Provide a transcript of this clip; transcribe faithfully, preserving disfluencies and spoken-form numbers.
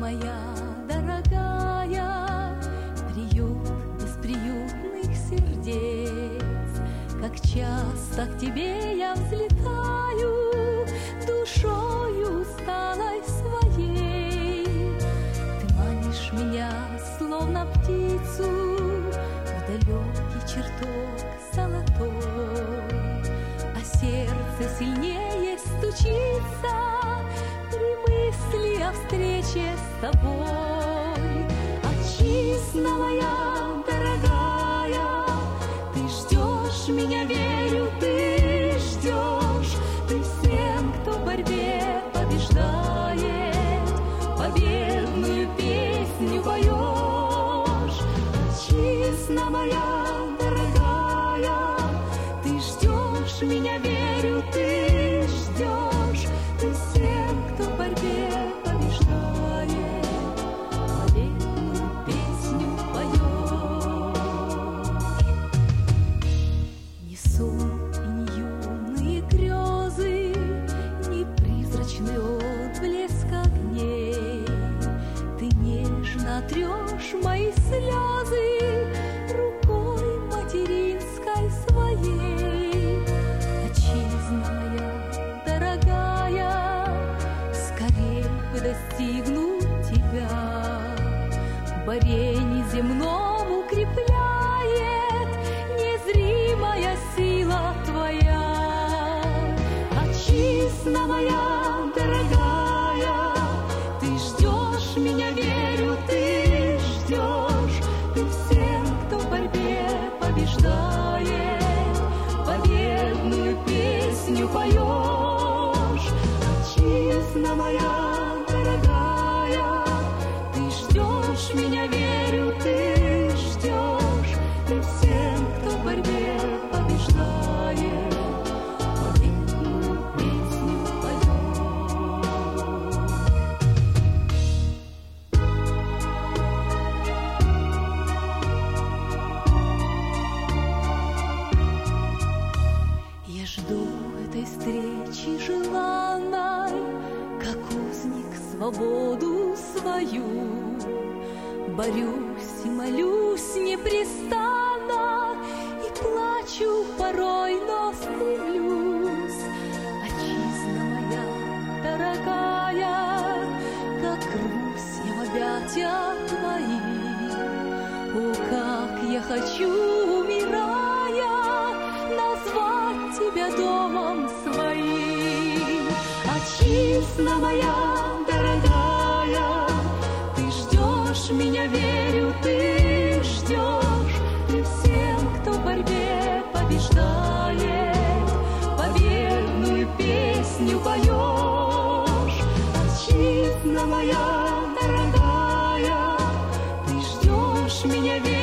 моя дорогая, приют бесприютных сердец. Как часто к тебе я взлетаю, душою усталой своей. Ты манишь меня, словно птицу, в далекий чертог золотой, а сердце сильнее стучится при мысли о встрече с тобой. Отчизна моя дорогая, ты ждешь меня, верю, ты ждешь. Ты всем, кто в борьбе побеждает, победную песню поешь. Отчизна моя дорогая, ты ждешь меня, верю, ты ждешь. Ты всем, кто в борьбе побеждает, победную песню поешь. Ни сон и ни юные грезы, ни призрачный отблеск огней. Ты нежно трешь мои слезы рукой материнской своей. Отчизна моя дорогая, скорей бы достигнуть тебя. В борьбе неземном укрепляет незримая сила твоя. Отчизна моя дорогая, ты ждешь меня, верю, ты ждешь. Ты всем, кто в борьбе побеждает, победную песню поешь. Отчизна моя дорогая, ты ждешь меня, верю, ты ждешь. Ты всем, кто в борьбе побеждает, победную песню поешь. Я жду этой встречи желанной, как узник свободу свою. Борюсь и молюсь непрестанно, и плачу порой, но стремлюсь. Отчизна моя дорогая, как рвусь я в объятия твои. О, как я хочу, умирая, назвать тебя домом своим. Отчизна моя дорогая, ты ждешь меня, верю, ты ждешь. Ты всем, кто в борьбе побеждает, победную песню поешь. Отчизна моя дорогая, ты ждешь меня, верю,